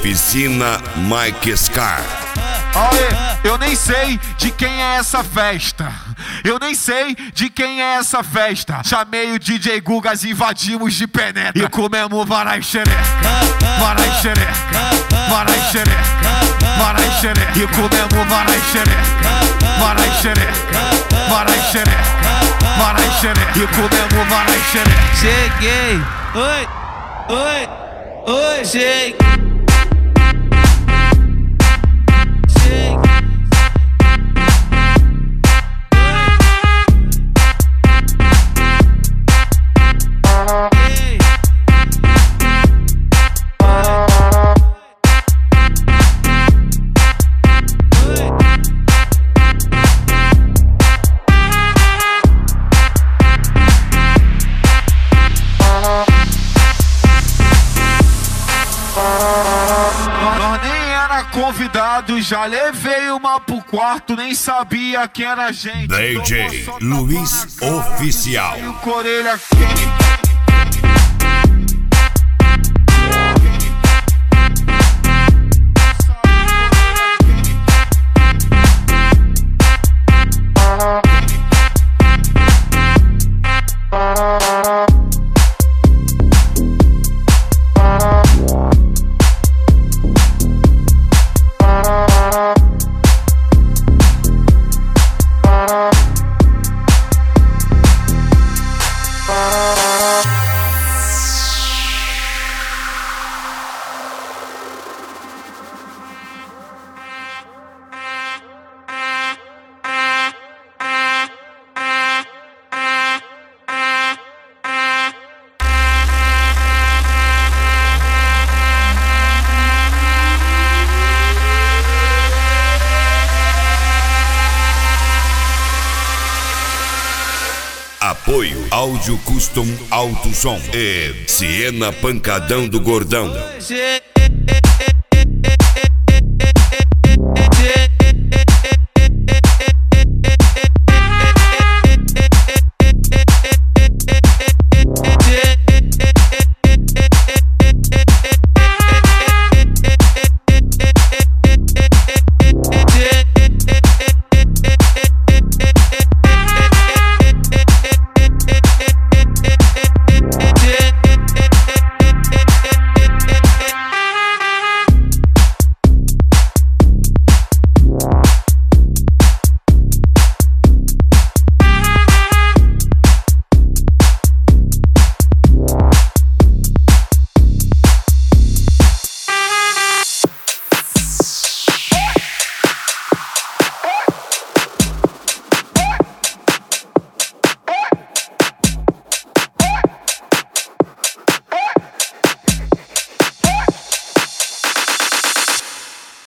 Oficina Mike Scar. Olha, eu nem sei de quem é essa festa. Eu nem sei de quem é essa festa. Chamei o DJ Gugas, invadimos de penetra e comemos varai xereca, varai xereca, varai xereca, varai xereca. E comemos varai xereca, varai xereca, varai xereca, varai xereca. E comemos varai xereca. Cheguei, oi, oi, oi, cheguei. Nós nem era convidado, já levei uma pro quarto, nem sabia quem era a gente. DJ Luiz Oficial. E o Corelha quente. Apoio Áudio Custom Alto Som e Siena Pancadão do Gordão.